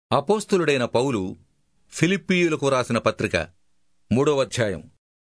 అపోస్తలుడైన పౌలు ఫిలిప్పీయులకు రాసిన పత్రిక 3వ అధ్యాయం.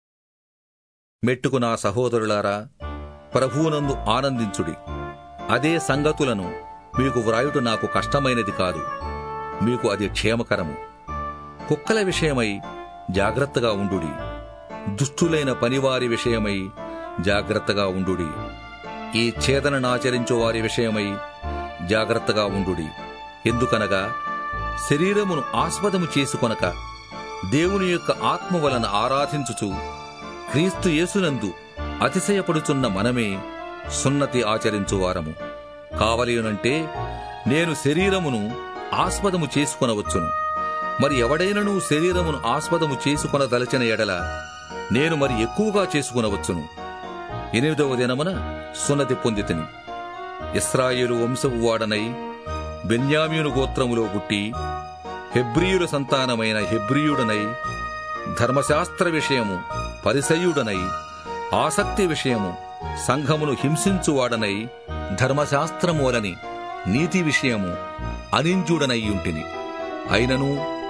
మెట్టుకు నా సహోదరులారా, ప్రభువునందు ఆనందించుడి. అదే సంగతులను మీకు వ్రాయుట నాకు కష్టమైనది కాదు, మీకు అది క్షేమకరము. కుక్కల విషయమై జాగ్రత్తగా ఉండుడి, దుష్టులైన పనివారి విషయమై జాగ్రత్తగా ఉండుడి, ఈ ఛేదననాచరించు వారి విషయమై జాగ్రత్తగా ఉండుడి. ఎందుకనగా శరీరమును ఆస్పదము చేసుకొనక దేవుని యొక్క ఆత్మ వలన ఆరాధించుచు క్రీస్తు యేసునందు అతిశయపడుచున్న మనమే సున్నతి ఆచరించువారము. కావలియునంటే నేను శరీరమును ఆస్పదము చేసుకొనవచ్చును. మరి ఎవడైనను శరీరమును ఆస్పదము చేసుకొనదలచిన ఎడల నేను మరి ఎక్కువగా చేసుకొనవచ్చును. 8వ దినమున సున్నతి పొందితిని. ఇశ్రాయేలు వంశపు వాడనై బెన్యామీను గోత్రములో పుట్టి హెబ్రీయుల సంతానమైన హెబ్రీయుడనై ధర్మశాస్త్ర విషయము పరిసయ్యుడనై ఆసక్తి విషయము సంఘమును హింసించువాడనై ధర్మశాస్త్రమూలని నీతి విషయము అనింద్యుడనయ్యుంటిని. అయినను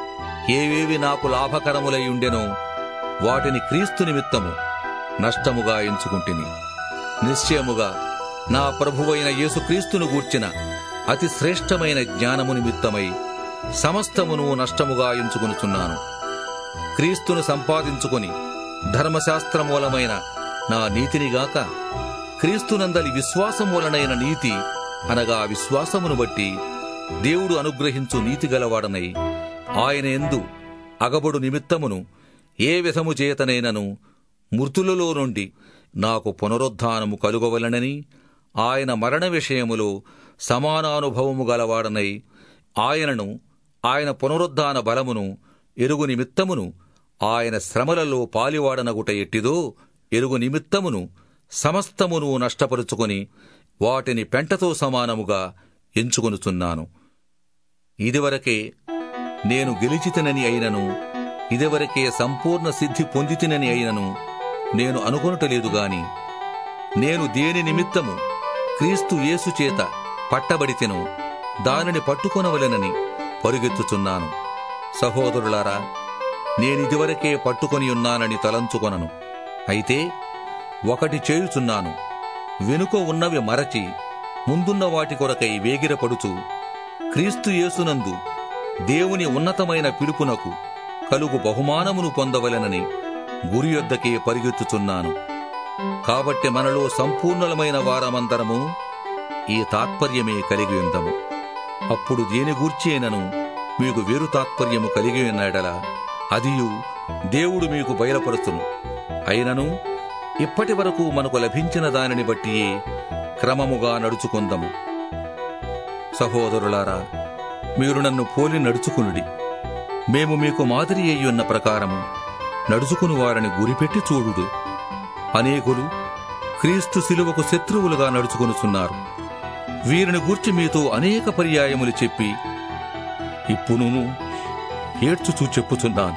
ఏవేవి నాకు లాభకరములై ఉండెనో వాటిని క్రీస్తు నిమిత్తము నష్టముగా ఎంచుకుంటిని. నిశ్చయముగా నా ప్రభువైన యేసుక్రీస్తును గూర్చిన అతి శ్రేష్టమైన జ్ఞానము నిమిత్తమై సమస్తమును నష్టముగా ఎంచుకొనుచున్నాను. క్రీస్తును సంపాదించుకొని ధర్మశాస్త్రమూలమైన నా నీతినిగాక క్రీస్తునందలి విశ్వాసమూలనైన నీతి అనగా విశ్వాసమును బట్టి దేవుడు అనుగ్రహించు నీతి గలవాడనై ఆయన యందు అగబడు నిమిత్తమును ఏ విధము చేతనైనను మృతులలో నుండి నాకు పునరుద్ధానము కలుగవలనని ఆయన మరణ విషయములో సమానానుభవము గలవాడనై ఆయనను ఆయన పునరుద్ధాన బలమును ఎరుగు నిమిత్తమును ఆయన శ్రమలలో పాలివాడనగుట ఎట్టిదో ఎరుగు నిమిత్తమును సమస్తమును నష్టపరుచుకొని వాటిని పెంటతో సమానముగా ఎంచుకొనుచున్నాను. ఇదివరకే నేను గెలిచితినని అయినను, ఇదివరకే సంపూర్ణ సిద్ధి పొందితినని అయినను నేను అనుకొనుటలేదుగాని, నేను దేని నిమిత్తము క్రీస్తు యేసు చేత పట్టబడితెనో దానిని పట్టుకొనవలెనని పరుగెత్తుచున్నాను. సహోదరులారా, నేనిదివరకే పట్టుకొని ఉన్నానని తలంచుకొనను. అయితే ఒకటి చేయుచున్నాను, వెనుక ఉన్నవి మరచి ముందున్న వాటి కొరకై వేగిరపడుచు క్రీస్తు యేసునందు దేవుని ఉన్నతమైన పిలుపునకు కలుగు బహుమానమును పొందవలెనని గురి యొద్దకే పరిగెత్తుచున్నాను. కాబట్టి మనలో సంపూర్ణులమైన వారమందరము ఈ తాత్పర్యమే కలిగి ఉందము. అప్పుడు దేని గూర్చేనను మీకు వేరు తాత్పర్యము కలిగి ఉన్నాడలా అదియు దేవుడు మీకు బయలుపరుచును. అయినను ఇప్పటి వరకు మనకు లభించిన దానిని బట్టియే క్రమముగా నడుచుకుందము. సహోదరులారా, మీరు నన్ను పోలి నడుచుకునుడి. మేము మీకు మాదిరి అయ్యున్న ప్రకారము నడుచుకుని వారిని గురిపెట్టి చూడుడు. అనేకులు క్రీస్తు శిలువకు శత్రువులుగా నడుచుకొనుచున్నారు. వీరిని గూర్చి మీతో అనేక పర్యాయములు చెప్పి ఇప్పుడును ఏడ్చుచూ చెప్పుచున్నాను.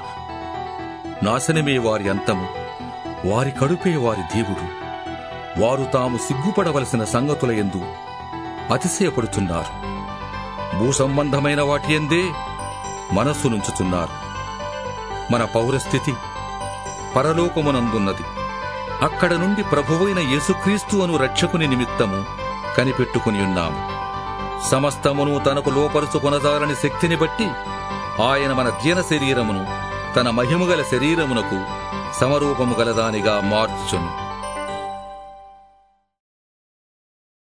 నాశనమే వారి అంతము, వారి కడుపే వారి దేవుడు. వారు తాము సిగ్గుపడవలసిన సంగతుల యందు అతిశయపడుచున్నారు. భూసంబంధమైన వాటి యందే మనస్సు నుంచుచున్నారు. మన పౌరస్థితి పరలోకమునందున్నది. అక్కడ నుండి ప్రభువైన యేసుక్రీస్తు అను రక్షకుని నిమిత్తము కనిపెట్టుకుని ఉన్నాము. సమస్తమును తనకు లోపరుచుకొనజాలని శక్తిని బట్టి ఆయన మన దీన శరీరమును తన మహిమగల శరీరమునకు సమరూపము గలదానిగా మార్చును.